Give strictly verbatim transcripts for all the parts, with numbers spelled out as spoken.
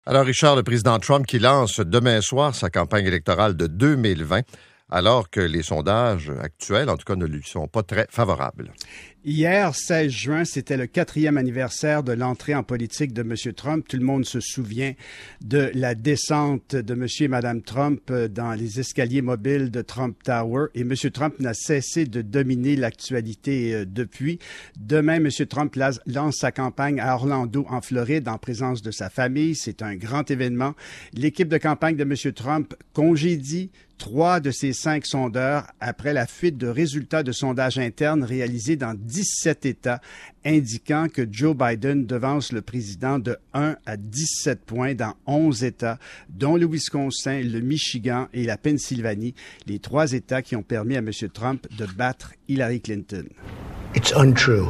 Alors, Richard, le président Trump qui lance demain soir sa campagne électorale de deux mille vingt, alors que les sondages actuels, en tout cas, ne lui sont pas très favorables. Hier, seize juin, c'était le quatrième anniversaire de l'entrée en politique de M. Trump. Tout le monde se souvient de la descente de M. et Mme Trump dans les escaliers mobiles de Trump Tower. Et M. Trump n'a cessé de dominer l'actualité depuis. Demain, M. Trump lance sa campagne à Orlando, en Floride, en présence de sa famille. C'est un grand événement. L'équipe de campagne de M. Trump congédie trois de ses cinq sondeurs après la fuite de résultats de sondages internes réalisés dans dix-sept États, indiquant que Joe Biden devance le président de un à dix-sept points dans onze États, dont le Wisconsin, le Michigan et la Pennsylvanie, les trois États qui ont permis à M. Trump de battre Hillary Clinton. It's untrue.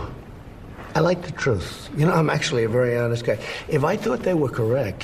I like the truth. You know, I'm actually a very honest guy. If I thought they were correct,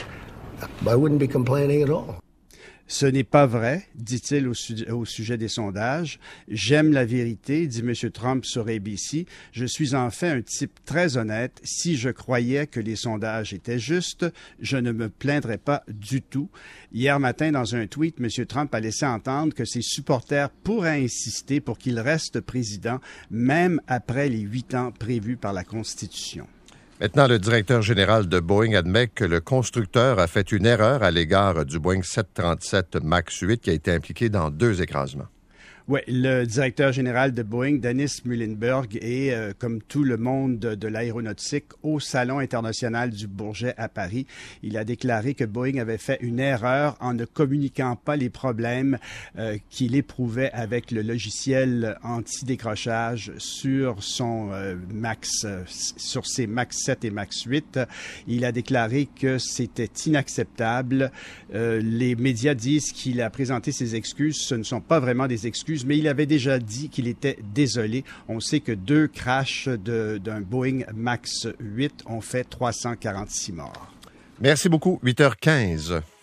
I wouldn't be complaining at all. Ce n'est pas vrai, dit-il au, su- au sujet des sondages. J'aime la vérité, dit M. Trump sur A B C. Je suis en fait un type très honnête. Si je croyais que les sondages étaient justes, je ne me plaindrais pas du tout. Hier matin, dans un tweet, M. Trump a laissé entendre que ses supporters pourraient insister pour qu'il reste président, même après les huit ans prévus par la Constitution. Maintenant, le directeur général de Boeing admet que le constructeur a fait une erreur à l'égard du Boeing sept cent trente-sept MAX huit qui a été impliqué dans deux écrasements. Oui, le directeur général de Boeing, Dennis Muilenburg, est, euh, comme tout le monde de, de l'aéronautique, au Salon international du Bourget à Paris. Il a déclaré que Boeing avait fait une erreur en ne communiquant pas les problèmes euh, qu'il éprouvait avec le logiciel anti-décrochage sur son euh, Max, euh, sur ses Max sept et Max huit. Il a déclaré que c'était inacceptable. Euh, les médias disent qu'il a présenté ses excuses. Ce ne sont pas vraiment des excuses, mais il avait déjà dit qu'il était désolé. On sait que deux crashs de, d'un Boeing Max huit ont fait trois cent quarante-six morts. Merci beaucoup. huit heures quinze.